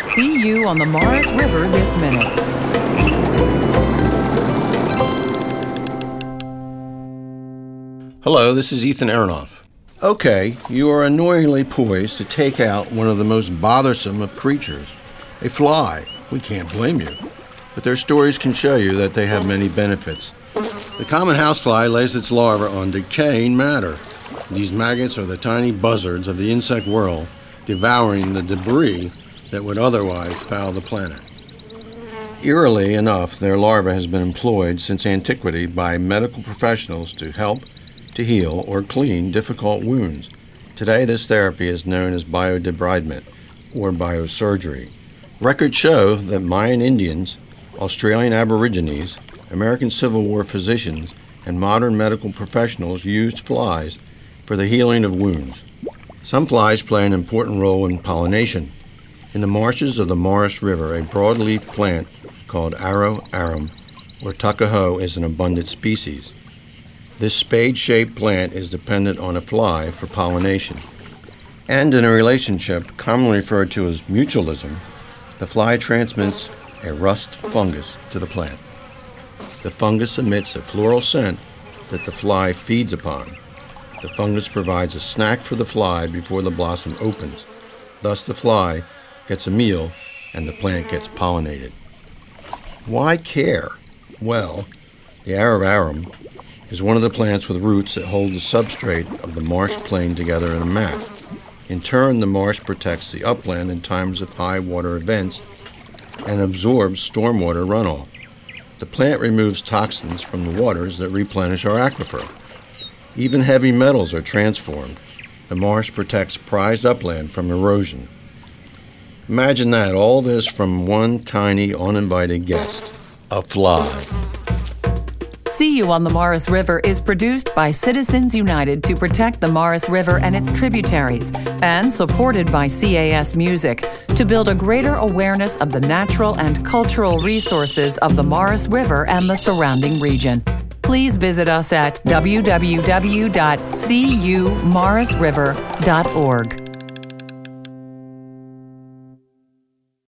See you on the Morris River this minute. Hello, this is Ethan Aronoff. Okay, you are annoyingly poised to take out one of the most bothersome of creatures, a fly. We can't blame you. But their stories can show you that they have many benefits. The common housefly lays its larvae on decaying matter. These maggots are the tiny buzzards of the insect world, devouring the debris that would otherwise foul the planet. Eerily enough, their larva has been employed since antiquity by medical professionals to help, to heal, or clean difficult wounds. Today, this therapy is known as biodebridement, or biosurgery. Records show that Mayan Indians, Australian Aborigines, American Civil War physicians, and modern medical professionals used flies for the healing of wounds. Some flies play an important role in pollination. In the marshes of the Morris River, a broadleaf plant called Aro arum, or tuckahoe, is an abundant species. This spade-shaped plant is dependent on a fly for pollination. And in a relationship commonly referred to as mutualism, the fly transmits a rust fungus to the plant. The fungus emits a floral scent that the fly feeds upon. The fungus provides a snack for the fly before the blossom opens. Thus the fly gets a meal and the plant gets pollinated. Why care? Well, the Aro arum is one of the plants with roots that hold the substrate of the marsh plain together in a mat. In turn, the marsh protects the upland in times of high water events and absorbs stormwater runoff. The plant removes toxins from the waters that replenish our aquifer. Even heavy metals are transformed. The marsh protects prized upland from erosion. Imagine that, all this from one tiny, uninvited guest, a fly. See You on the Morris River is produced by Citizens United to protect the Morris River and its tributaries, and supported by CAS Music to build a greater awareness of the natural and cultural resources of the Morris River and the surrounding region. Please visit us at www.cumorrisriver.org.